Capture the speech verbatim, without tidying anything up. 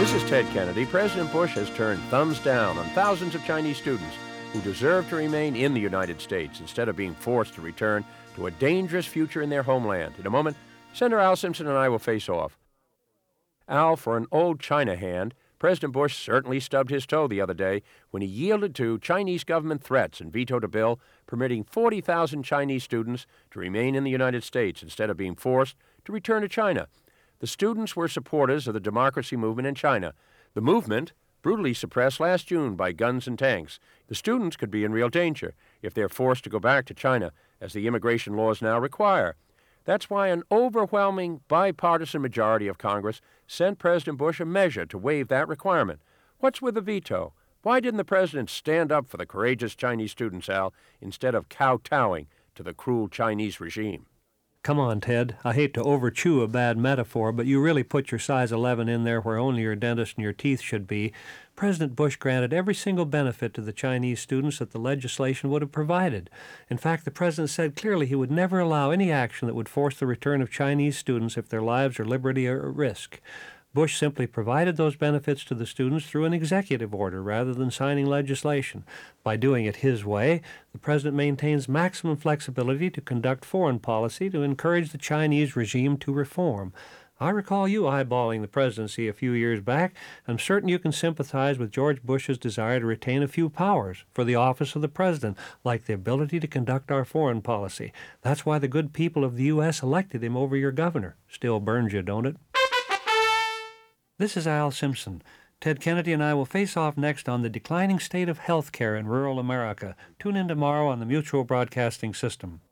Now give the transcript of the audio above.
This is Ted Kennedy. President Bush has turned thumbs down on thousands of Chinese students who deserve to remain in the United States instead of being forced to return to a dangerous future in their homeland. In a moment, Senator Al Simpson and I will face off. Al, for an old China hand, President Bush certainly stubbed his toe the other day when he yielded to Chinese government threats and vetoed a bill permitting forty thousand Chinese students to remain in the United States instead of being forced to return to China. The students were supporters of the democracy movement in China. The movement, brutally suppressed last June by guns and tanks. The students could be in real danger if they're forced to go back to China, as the immigration laws now require. That's why an overwhelming bipartisan majority of Congress sent President Bush a measure to waive that requirement. What's with the veto? Why didn't the president stand up for the courageous Chinese students, Al, instead of kowtowing to the cruel Chinese regime? Come on, Ted. I hate to overchew a bad metaphor, but you really put your size eleven in there where only your dentist and your teeth should be. President Bush granted every single benefit to the Chinese students that the legislation would have provided. In fact, the president said clearly he would never allow any action that would force the return of Chinese students if their lives or liberty are at risk. Bush simply provided those benefits to the students through an executive order rather than signing legislation. By doing it his way, the president maintains maximum flexibility to conduct foreign policy to encourage the Chinese regime to reform. I recall you eyeballing the presidency a few years back. I'm certain you can sympathize with George Bush's desire to retain a few powers for the office of the president, like the ability to conduct our foreign policy. That's why the good people of the U S elected him over your governor. Still burns you, don't it? This is Al Simpson. Ted Kennedy and I will face off next on the declining state of health care in rural America. Tune in tomorrow on the Mutual Broadcasting System.